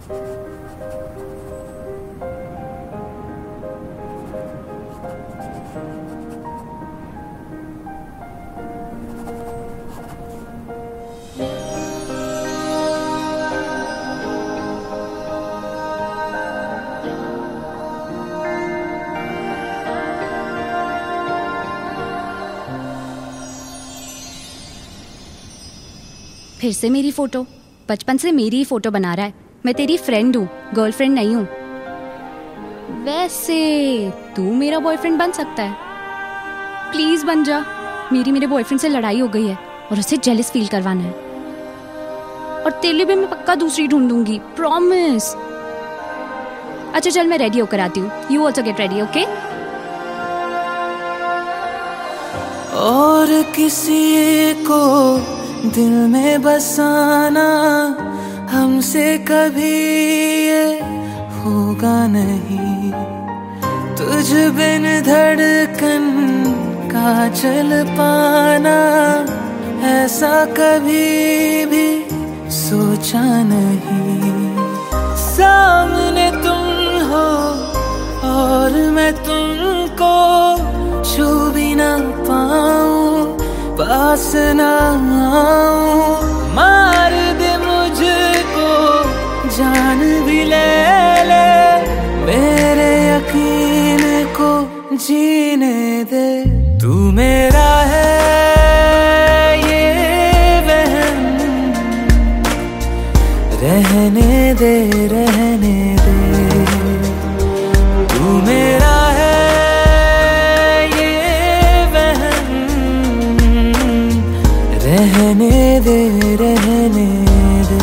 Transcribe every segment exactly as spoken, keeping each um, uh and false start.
फिर से मेरी फोटो, बचपन से मेरी ही फोटो बना रहा है। मैं तेरी फ्रेंड हूँ, गर्लफ्रेंड नहीं हूँ। वैसे तू मेरा बॉयफ्रेंड बन सकता है, प्लीज बन जा। मेरी मेरे बॉयफ्रेंड से लड़ाई हो गई है और उसे जेलस फील करवाना है। और तेरे लिए भी मैं पक्का दूसरी ढूंढूंगी, प्रॉमिस। अच्छा चल, मैं रेडी होकर आती हूँ। You also get ready, okay? और किसी को दिल में बसाना हमसे कभी ये होगा नहीं। तुझ बिन धड़कन का चल पाना ऐसा कभी भी सोचा नहीं। सामने तुम हो और मैं तुमको छू भी ना पाऊं, पास ना आऊं। मार दे मुझको, जान भी ले ले, मेरे यकीन को जीने दे। तू मेरा है ये वहम, रहने दे रहने दे। तू मेरा है रहने दे रहने दे।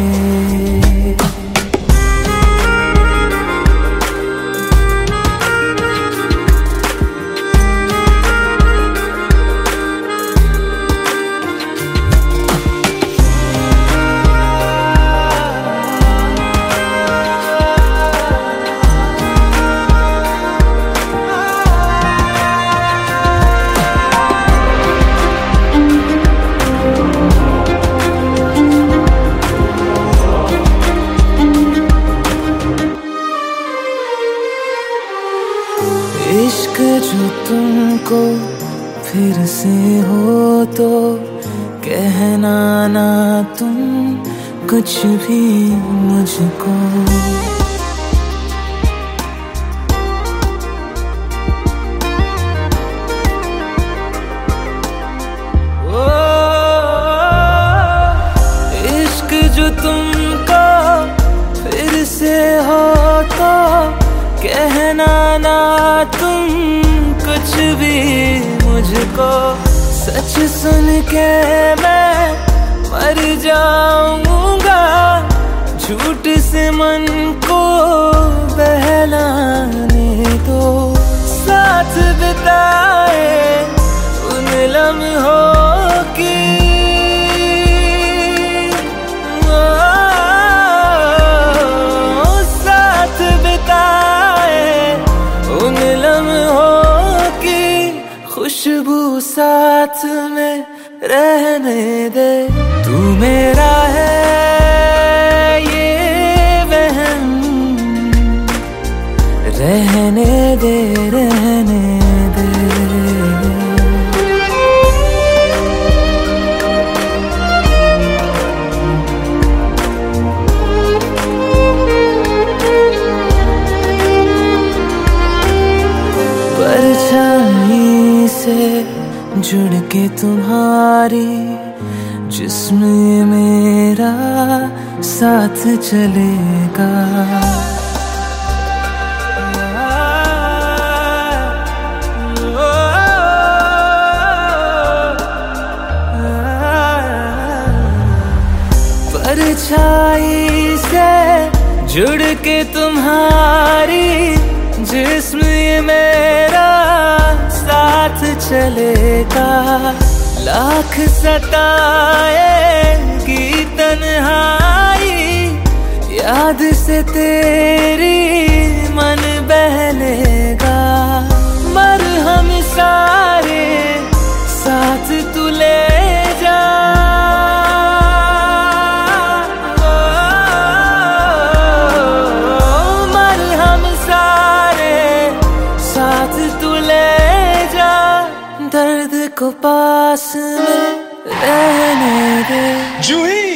इश्क जो तुमको फिर से हो तो कहना ना तुम कुछ भी मुझको। ओ, इश्क जो तुमको फिर से हो तो कहना ना तुम कुछ भी मुझको। सच सुन के मैं मर जाऊंगा, झूठ से मन को बहलाने दो। साथ बिताए उन लम्हों की खुशबू साथ में रहने दे। तू मेरा है ये वहम, रहने दे रहने दे। परछाई से जुड़ के तुम्हारी जिस्म मेरा साथ चलेगा। परछाई से जुड़ के तुम्हारी जिस्म मेरा साथ चलेगा। लाख सताएगी तन्हाई, याद से तेरी मन बहलेगा। मरहम सारे साथ तू ले जा। को पास में रहने दे। जूही